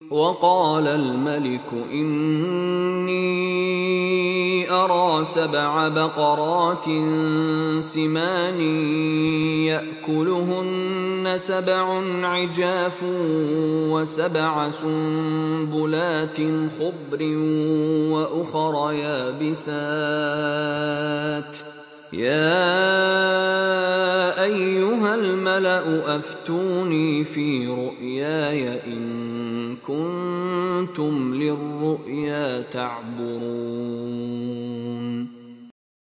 وقال الملك إني أرى 7 بقرات سمان يأكلهن 7 عجاف و7 سنبلات خضر وأخر يابسات يا أيها الملأ أفتوني في رؤياي إن كنتم للرؤيا تعبرون